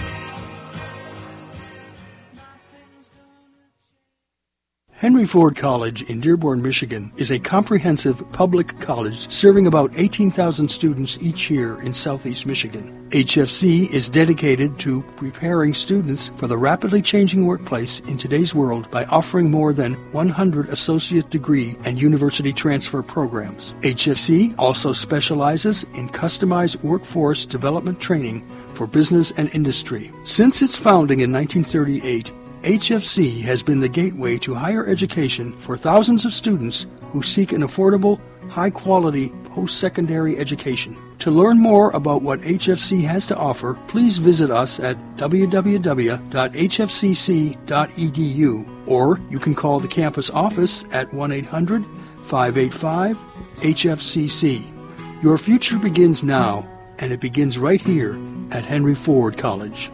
Henry Ford College in Dearborn, Michigan is a comprehensive public college serving about eighteen thousand students each year in southeast Michigan. H F C is dedicated to preparing students for the rapidly changing workplace in today's world by offering more than one hundred associate degree and university transfer programs. H F C also specializes in customized workforce development training for business and industry. Since its founding in nineteen thirty-eight, H F C has been the gateway to higher education for thousands of students who seek an affordable, high-quality post-secondary education. To learn more about what H F C has to offer, please visit us at w w w dot h f c c dot e d u, or you can call the campus office at one eight hundred, five eight five, H F C C. Your future begins now, and it begins right here at Henry Ford College.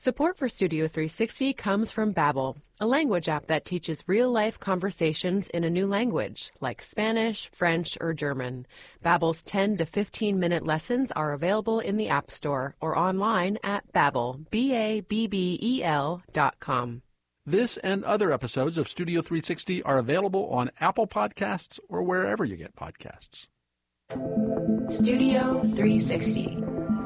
Support for Studio three sixty comes from Babbel, a language app that teaches real-life conversations in a new language, like Spanish, French, or German. Babbel's ten to fifteen minute lessons are available in the App Store or online at Babbel, B A B B E L dot com. This and other episodes of Studio three sixty are available on Apple Podcasts or wherever you get podcasts. Studio three sixty.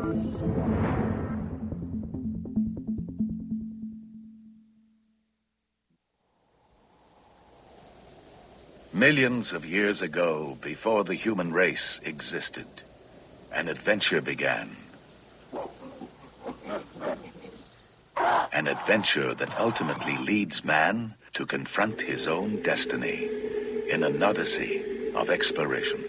Millions of years ago, before the human race existed, an adventure began. An adventure that ultimately leads man to confront his own destiny in an odyssey of exploration.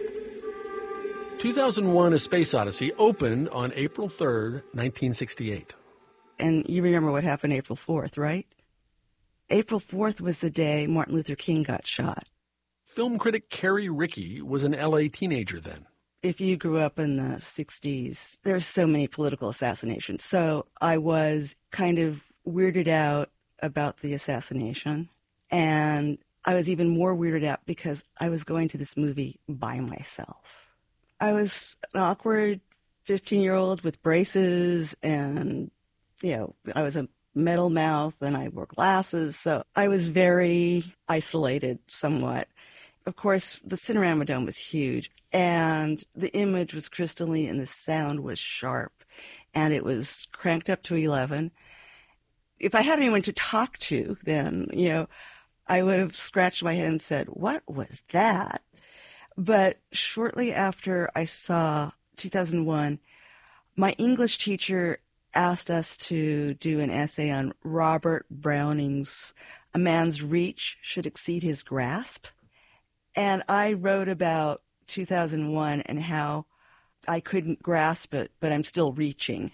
two thousand one: A Space Odyssey opened on April third, nineteen sixty-eight. And you remember what happened April fourth, right? April fourth was the day Martin Luther King got shot. Film critic Carrie Rickey was an L A teenager then. If you grew up in the sixties, there's so many political assassinations. So I was kind of weirded out about the assassination. And I was even more weirded out because I was going to this movie by myself. I was an awkward fifteen-year-old with braces and, you know, I was a metal mouth and I wore glasses. So I was very isolated somewhat. Of course, the Cinerama Dome was huge, and the image was crystalline, and the sound was sharp, and it was cranked up to eleven. If I had anyone to talk to, then, you know, I would have scratched my head and said, what was that? But shortly after I saw two thousand one, my English teacher asked us to do an essay on Robert Browning's A Man's Reach Should Exceed His Grasp. And I wrote about two thousand one and how I couldn't grasp it, but I'm still reaching.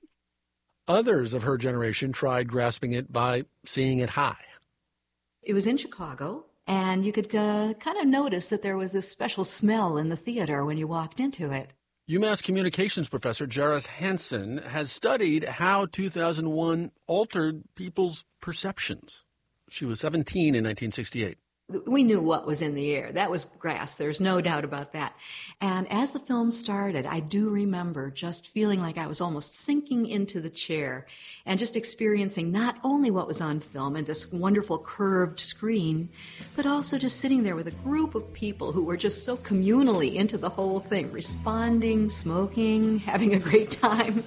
Others of her generation tried grasping it by seeing it high. It was in Chicago, and you could uh, kind of notice that there was this special smell in the theater when you walked into it. UMass communications professor Jairus Hansen has studied how two thousand one altered people's perceptions. She was seventeen in nineteen sixty-eight. We knew what was in the air. That was grass. There's no doubt about that. And as the film started, I do remember just feeling like I was almost sinking into the chair and just experiencing not only what was on film and this wonderful curved screen, but also just sitting there with a group of people who were just so communally into the whole thing, responding, smoking, having a great time.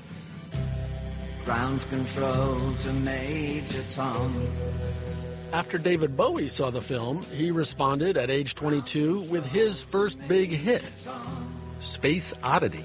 Ground control to Major Tom. After David Bowie saw the film, he responded at age twenty-two with his first big hit, Space Oddity.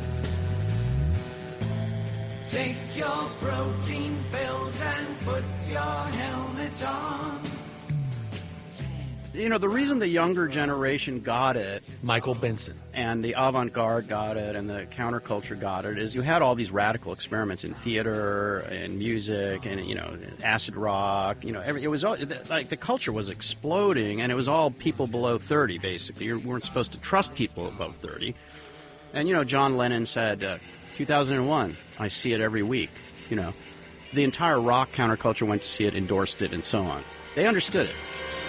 Take your protein pills and put your helmet on. You know, the reason the younger generation got it, Michael Benson, and the avant-garde got it, and the counterculture got it, is you had all these radical experiments in theater and music and, you know, acid rock. You know, every, it was all, like, the culture was exploding, and it was all people below thirty, basically. You weren't supposed to trust people above thirty. And, you know, John Lennon said, uh, two thousand one, I see it every week, you know. The entire rock counterculture went to see it, endorsed it, and so on. They understood it.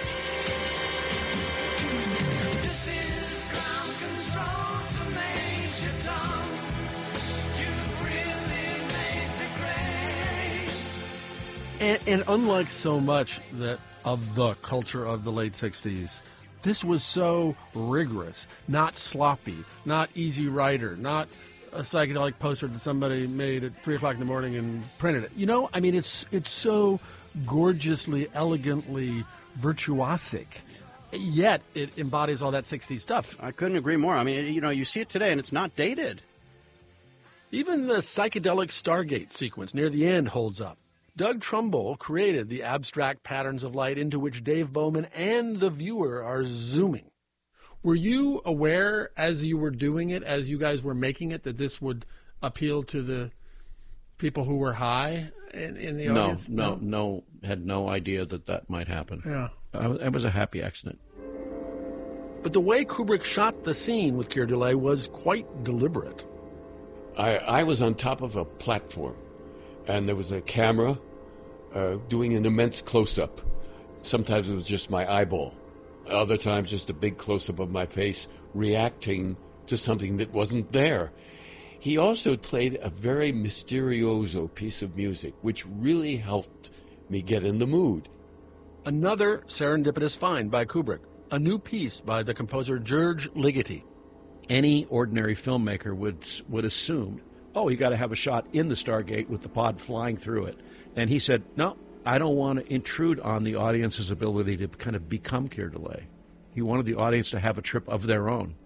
And, and unlike so much that of the culture of the late sixties, this was so rigorous, not sloppy, not easy writer, not a psychedelic poster that somebody made at three o'clock in the morning and printed it. You know, I mean, it's it's so gorgeously, elegantly virtuosic, yet it embodies all that sixties stuff. I couldn't agree more. I mean, you know, you see it today, and it's not dated. Even the psychedelic Stargate sequence near the end holds up. Doug Trumbull created the abstract patterns of light into which Dave Bowman and the viewer are zooming. Were you aware as you were doing it, as you guys were making it, that this would appeal to the people who were high in, in the no, audience? No, no, no, had no idea that that might happen. Yeah. I, it was a happy accident. But the way Kubrick shot the scene with Keir Dullea was quite deliberate. I, I was on top of a platform, and there was a camera uh, doing an immense close-up. Sometimes it was just my eyeball. Other times just a big close-up of my face reacting to something that wasn't there. He also played a very mysterioso piece of music, which really helped me get in the mood. Another serendipitous find by Kubrick, a new piece by the composer George Ligeti. Any ordinary filmmaker would would assume, oh, you got to have a shot in the Stargate with the pod flying through it. And he said, no, I don't want to intrude on the audience's ability to kind of become Keir Dullea. He wanted the audience to have a trip of their own.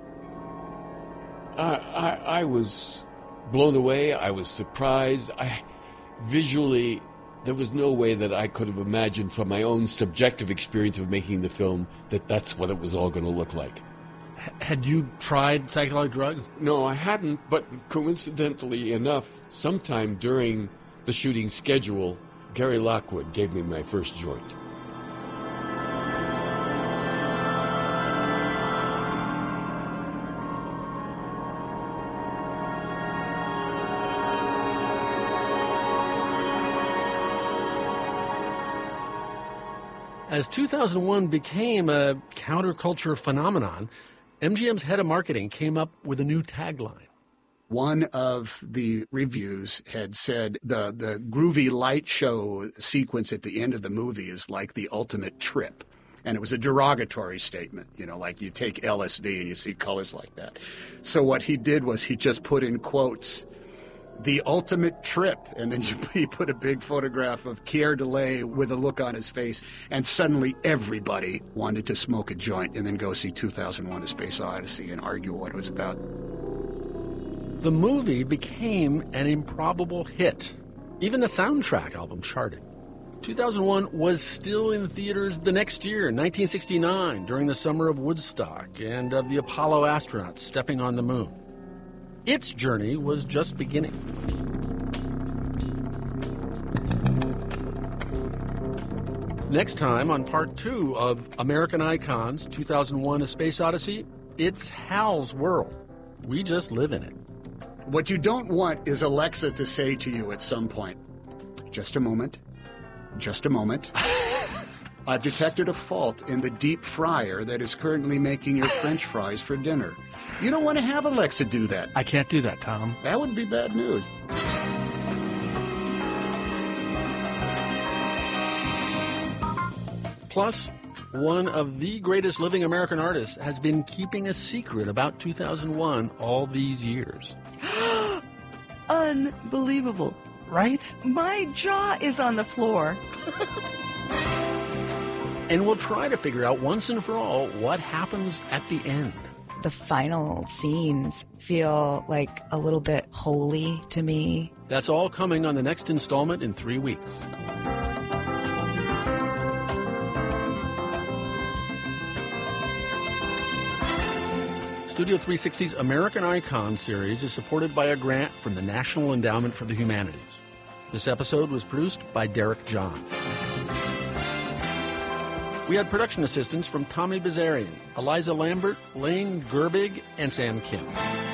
I, I, I was blown away. I was surprised. I, visually, there was no way that I could have imagined from my own subjective experience of making the film that that's what it was all going to look like. Had you tried psychedelic drugs? No, I hadn't, but coincidentally enough, sometime during the shooting schedule, Gary Lockwood gave me my first joint. As two thousand one became a counterculture phenomenon, M G M's head of marketing came up with a new tagline. One of the reviews had said the, the groovy light show sequence at the end of the movie is like the ultimate trip. And it was a derogatory statement, you know, like you take L S D and you see colors like that. So what he did was he just put in quotes, the ultimate trip, and then he put a big photograph of Keir Dullea with a look on his face, and suddenly everybody wanted to smoke a joint and then go see two thousand one: A Space Odyssey and argue what it was about. The movie became an improbable hit. Even the soundtrack album charted. two thousand one was still in theaters the next year, nineteen sixty-nine, during the summer of Woodstock and of the Apollo astronauts stepping on the moon. Its journey was just beginning. Next time on part two of American Icons, two thousand one: A Space Odyssey, it's Hal's world. We just live in it. What you don't want is Alexa to say to you at some point, just a moment, just a moment. I've detected a fault in the deep fryer that is currently making your French fries for dinner. You don't want to have Alexa do that. I can't do that, Tom. That would be bad news. Plus, one of the greatest living American artists has been keeping a secret about two thousand one all these years. Unbelievable. Right? My jaw is on the floor. And we'll try to figure out once and for all what happens at the end. The final scenes feel like a little bit holy to me. That's all coming on the next installment in three weeks. Studio three sixty's American Icon series is supported by a grant from the National Endowment for the Humanities. This episode was produced by Derek John. We had production assistance from Tommy Bazarian, Eliza Lambert, Lane Gerbig, and Sam Kim.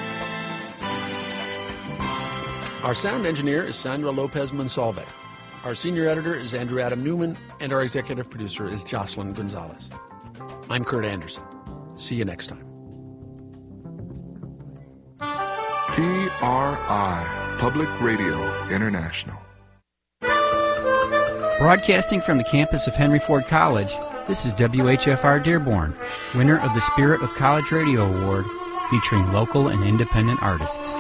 Our sound engineer is Sandra Lopez Monsalve. Our senior editor is Andrew Adam Newman, and our executive producer is Jocelyn Gonzalez. I'm Kurt Anderson. See you next time. P R I, Public Radio International. Broadcasting from the campus of Henry Ford College, this is W H F R Dearborn, winner of the Spirit of College Radio Award, featuring local and independent artists.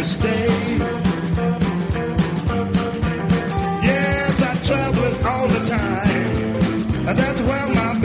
stay. Yes, I travel all the time. That's where my